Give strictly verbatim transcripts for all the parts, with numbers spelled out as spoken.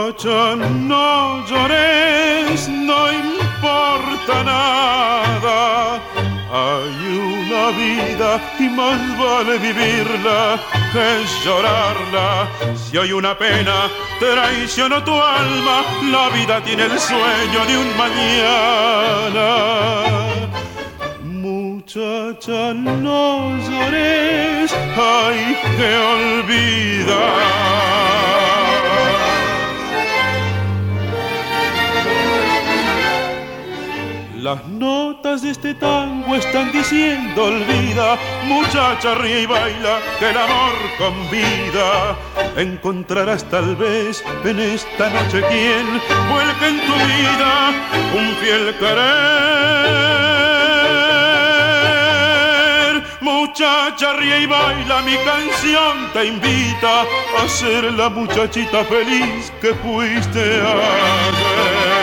Muchacha, no llores, no importa nada. Hay una vida y más vale vivirla que llorarla. Si hay una pena traicionó tu alma, la vida tiene el sueño de un mañana. Muchacha, no llores, hay que olvidar. Las notas de este tango están diciendo olvida, muchacha ríe y baila, que el amor convida. Encontrarás tal vez en esta noche quien vuelque en tu vida un fiel querer. Muchacha ríe y baila, mi canción te invita a ser la muchachita feliz que fuiste ayer.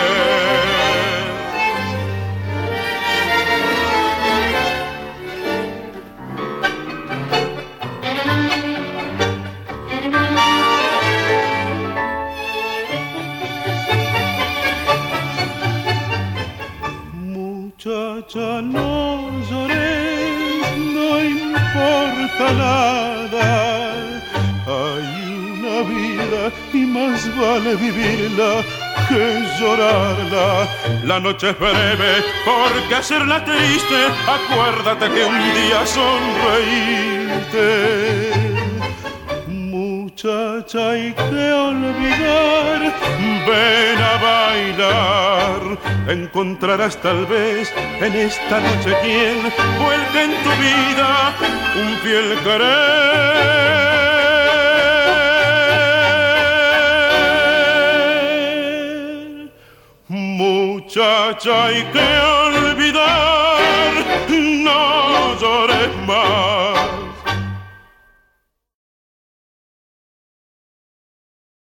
Muchacha, no llores, no importa nada. Hay una vida y más vale vivirla que llorarla. La noche es breve, ¿por qué hacerla triste? Acuérdate que un día sonreíste. Muchacha, hay que olvidar, ven a bailar. Encontrarás tal vez en esta noche quien vuelque en tu vida un fiel querer. Muchacha, hay que olvidar, no llores más.